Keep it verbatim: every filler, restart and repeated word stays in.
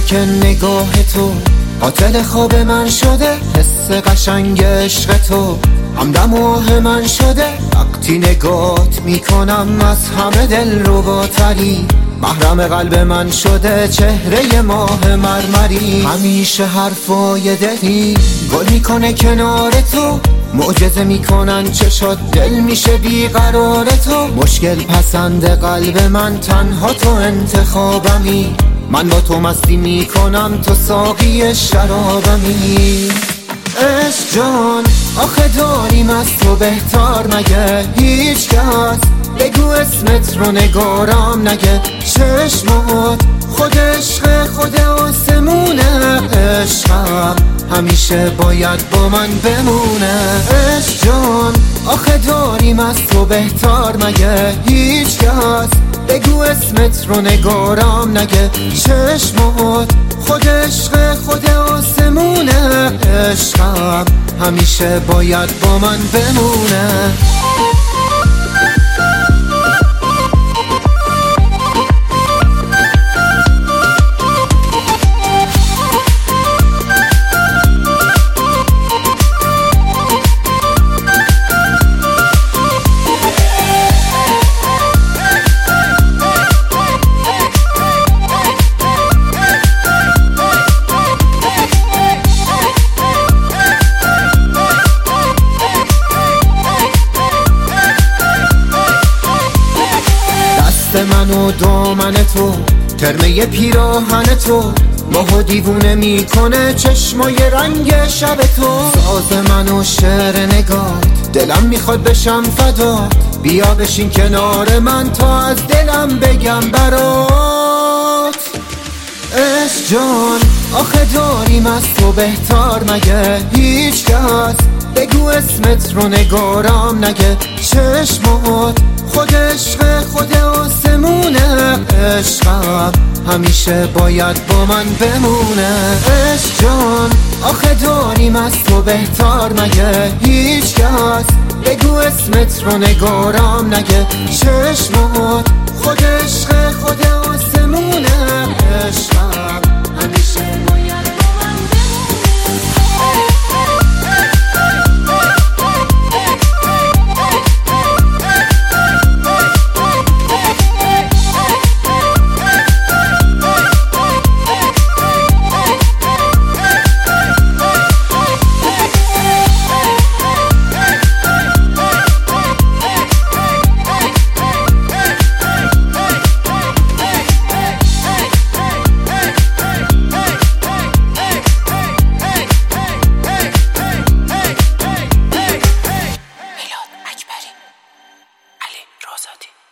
که نگاه تو قاتل خواب من شده، حس قشنگ عشق تو همدم آه من شده. وقتی نگات میکنم از همه دل رباتری، محرم قلب من شده چهره ماه مرمری. همیشه حرفای دلی گل میکنه کنار تو، معجزه میکنن چشات دل میشه بیقرار تو. مشکل پسند قلب من تنها تو انتخابمی، من با تو مستی میکنم تو ساقی شرابمی. عشق جان آخه داریم از تو بهتر مگه هیچ کس؟ بگو اسمت رو نگارم نگه چشمات، خود عشق خود آسمونه. عشقم همیشه باید با من بمونه. عشق جان آخه داریم از تو بهتر مگه هیچ کس؟ بگو اسمت رو نگارم نگه چشمات، خود عشق خود آسمونه. عشقم همیشه باید با من بمونه. من و دامن تو ترمه پیراهن تو، ماهو دیوونه میکنه چشمای رنگ شب تو. ساز من و شعر نگات دلم میخواد بشم فدا، بیا بشین کنار من تا از دلم بگم برات. عشق جان آخه داریم از تو بهتر مگه هیچ کس؟ بگو اسمت رو نگارم نگه چشمات، خود عشق خود آسمونه. عشقم همیشه باید با من بمونه. عشق جان آخه داریم از تو بهتر مگه هیچ کس؟ بگو اسمت رو نگارم نگه چشمات، خود عشق خود آسمونه. عشقم همیشه باید با من آزادی.